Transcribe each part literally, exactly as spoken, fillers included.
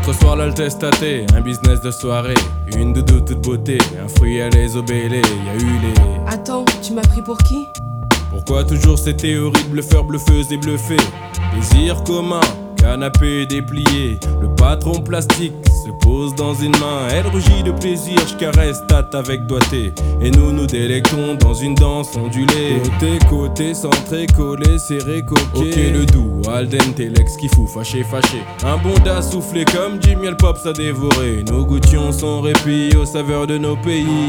L'autre soir l'Altesse tâtée, un business de soirée, une doudou toute beauté, un fruit à les obélés, y'a eu les... Attends, tu m'as pris pour qui? Pourquoi toujours ces théories de bluffeurs, bluffeuses et bluffés? Désir commun, canapé déplié, le patron plastique se pose dans une main. Elle rugit de plaisir, je caresse, tâte avec doigté. Et nous nous délectons dans une danse ondulée. Côté, côté, centré, collé, serré, coquet. Ok le doux, al dente, l'ex qui fout, fâché, fâché. Un bonda soufflé comme du miel pop à dévorer. Nous goûtions son répit aux saveurs de nos pays.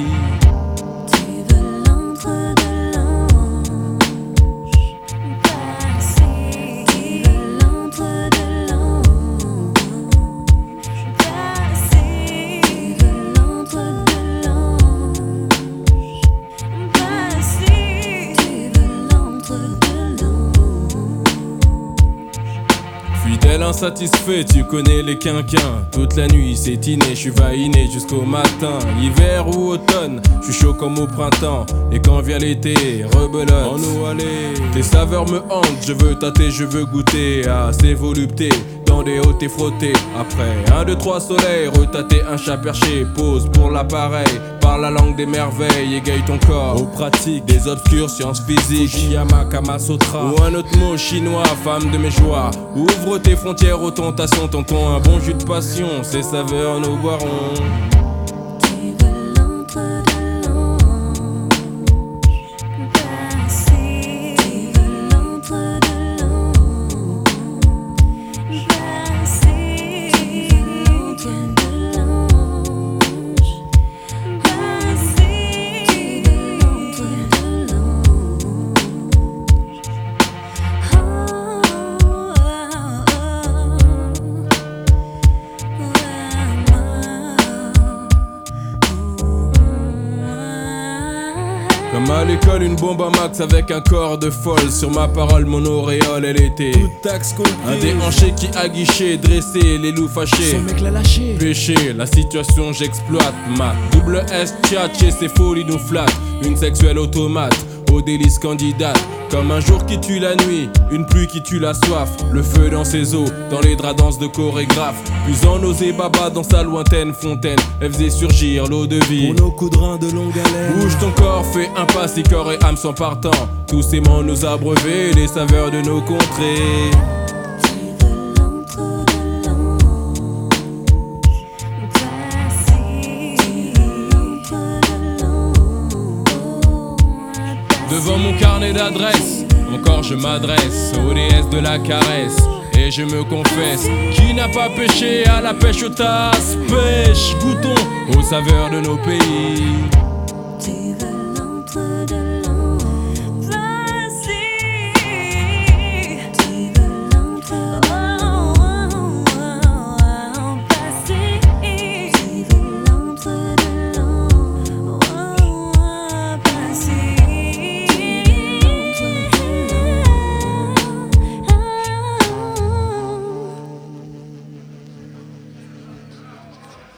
Fidèle insatisfait, tu connais les quinquins. Toute la nuit c'est inné, je suis vainé jusqu'au matin. Hiver ou automne, je suis chaud comme au printemps. Et quand vient l'été, rebelote, en nous aller. Tes saveurs me hantent, je veux tâter, je veux goûter à ces voluptés. Dans des hauts et frottés. Après un, deux, trois soleils, retâter un chat perché. Pose pour l'appareil, par la langue des merveilles. Égaye ton corps aux pratiques des obscures sciences physiques. Fujiyama, Kama Sutra ou un autre mot chinois, femme de mes joies. Ouvre tes frontières aux tentations, tentons un bon jus de passion. Ces saveurs nous boirons. Comme à l'école, une bombe à max avec un corps de folle. Sur ma parole, mon auréole, elle était toute taxe comprise. Un déhanché qui aguiché, dressé, les loups fâchés. Son mec l'a lâché. Péché, la situation j'exploite. Ma double S, tchatché, ces folies nous flattent. Une sexuelle automate, aux délices candidates. Comme un jour qui tue la nuit, une pluie qui tue la soif. Le feu dans ses os, dans les draps danses de chorégraphe. Puisant nausée baba dans sa lointaine fontaine. Elle faisait surgir l'eau de vie pour nos coups de rein de longue haleine. Bouge ton corps, fais un pas si corps et âme sont partants. Tous aimants nous abreuvés, les saveurs de nos contrées. Devant mon carnet d'adresses, encore je m'adresse aux déesses de la caresse. Et je me confesse, qui n'a pas pêché à la pêche aux tasses? Pêche, goûtons aux saveurs de nos pays.